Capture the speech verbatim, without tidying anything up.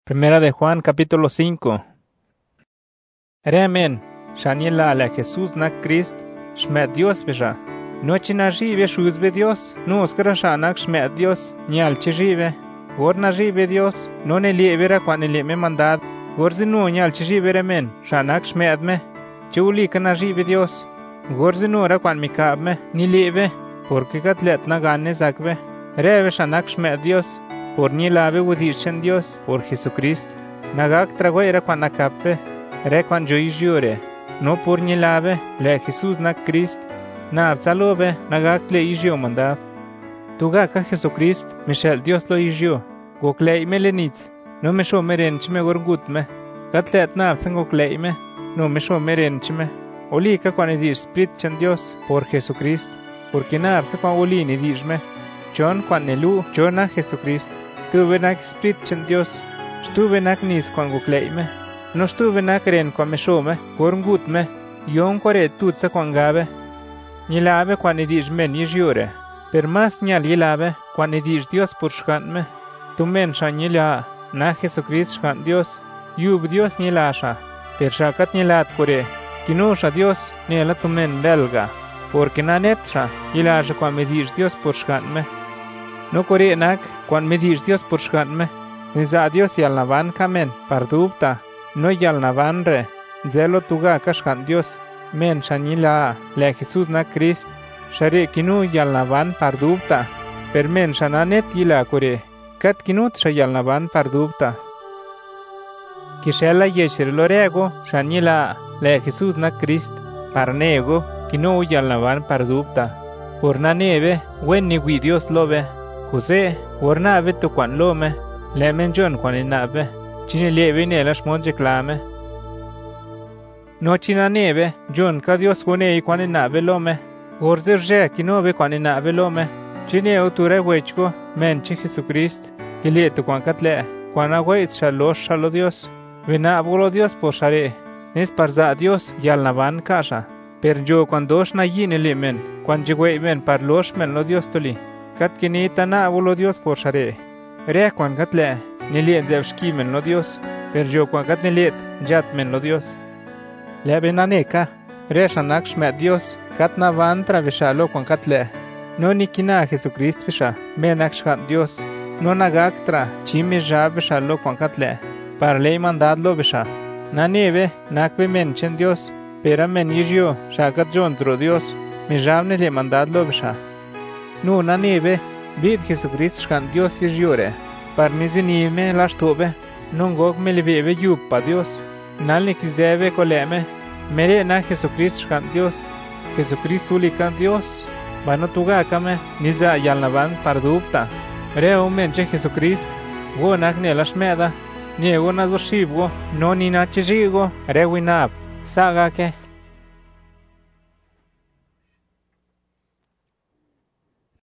Primera de Juan capítulo cinco. Remen, Shaniela ala Jesús na Christ, shmet Dios besha. Nochi na jive shuzbe Dios, no skra shanak shmet Dios, nyal che jive. Gor na jive Dios, no ne lievera kwa ne lieme mandad. Gor zinu nyal che jive remen, shanak shmet me. Chuli ka na jive Dios. Gor zinu ra kwa mikab me, ni lieve, porque katlet na gane zakbe. Reve shanak shmet Dios. Por ni lave udishen Dios por Jesucristo. Nagak traguera kwa nakape, re kwa joijure. No por ni lave, le Jesús na Christ. Na absalove, nagak le ijio mandad. Tugaka Jesucrist, Michel Dios lo ijio. Goklei melenitz, no me show merenchme gorgutme. Gatlet na absan goklei me, no me show merenchme. Olika kwa ni Spirit chen Dios por Jesucrist. Porque na absa kwa oli ni dishme. Chon kwa nelu, chona Jesucrist. Tuve nak Spirit chen Dios, stuve nak nis con gukleime, no stuve nak ren con me shome, gorngutme, yon kore tutsa con gabe. Nilabe quan edij men yjure, per mas nyal yilabe quan edij Dios por shkantme. Tu men sha nila, na Jesucrist shkant Dios, yub Dios nilasha, per shakat nilat kore, kinusha Dios nila tu men belga, porque na netsha yilasha quan edij Dios por shkantme. No kore nak, quan me dish Dios por shkantme, niza Dios yal navan kamen, pardubta, no yal navan re, zelo tuga ka shkant Dios, men shanila, le Jesús na Christ, share kinu yal navan pardubta, per men shananet yila kore, kat kinut sha yal navan pardubta. Kishela yeshir lorego, shanila, le Jesús na Christ, parnego, kinu yal navan pardubta, por na neve, wen ni wi Dios lobe, Jose, warna vetu kwan lome, lemen John kwan inabe, chine leve nelas monje klame. No china neve, John ka Dios kone kwan inabe lome, gorzer je kinobe kwan inabe lome, chine uture wechko, men chi Jesucrist, kiletu kwan katle, kwan agwait shalo shalo Dios, vena abulo Dios po share, nes parza Dios yal navan kasha, per jo kwan dosh na yine limen, kwan jigwe men par losh men lo Dios toli. Kat kinita na abulo Dios por share. Re kwan katle, niliet zevshki men lo Dios, per jo kwan kat niliet jat men lo Dios. Lebe naneka, re shanak shmet Dios, kat na van traveshalo kwan katle. No nikina Jesucrist visha, menak shkat Dios. No nagaktra, chimi jab veshalo kwan katle, par ley mandadlo visha. Na neve, nakve menchen Dios, pera men yijio, shakat jontro Dios, mi javne le mandadlo visha. No na neve, bid Jesucrist shkant Dios yjure, par nizinime lashtobe, non gog me leveve yupa Dios, nal nikizeve koleme, mere na Jesucrist shkant Dios, Jesucrist ulikan Dios, bano tugakame, niza yalnavan pardupta, reo menche Jesucrist, go nak nelashmeda, niego nazoshibo, no ni nachijigo, rewinab, sagake.